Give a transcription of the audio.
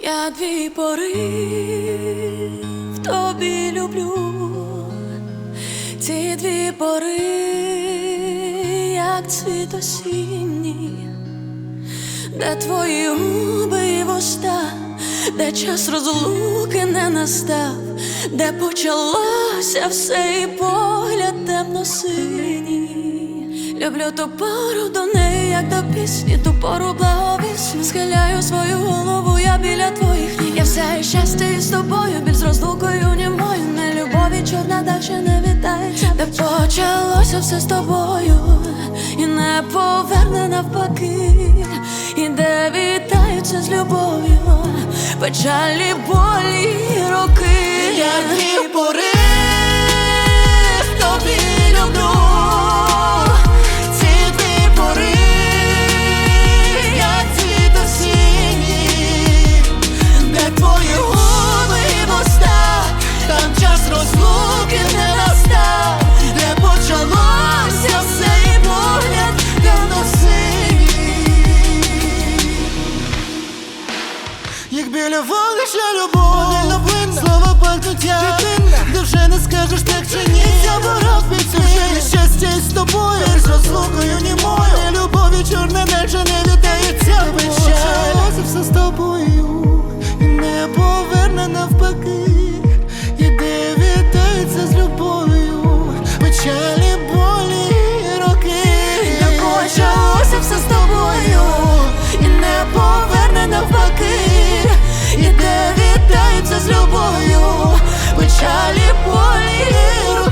Я дві пори в тобі люблю, ці дві пори, як цвіт осінній, де твої губи і вуста, де час розлуки не настав, де почалося все і погляд темно-синій. Люблю ту пору до неї, як до пісні, ту пору благовісну. Схиляю свою голову, я біля твоїх ніг. Я вся і щастя із тобою, біль з розлукою німою. Не любові чорна далі не вітається, де почалося все з тобою і не поверне навпаки, і де вітаються з любов'ю печалі, болі, роки. Я дві пори в тобі люблю, ці дві пори, як цвіт осінній, де твої губи і вуста, там час розлуки не настав, де почалося все і погляд темно-синій. Як біля вогнища любов, слова пахнуть як де вже не скажеш так чи ні. Я ворог підсвіт, щастя із тобою, з розлукою німою. І любові чорне наче не вітається печаль. Це все з тобою і не поверне навпаки, і де вітається з любов'ю печалі, болі, роки. Де почалося все з тобою і не поверне навпаки, і де вітаються з любов'ю печалі, болі, роки.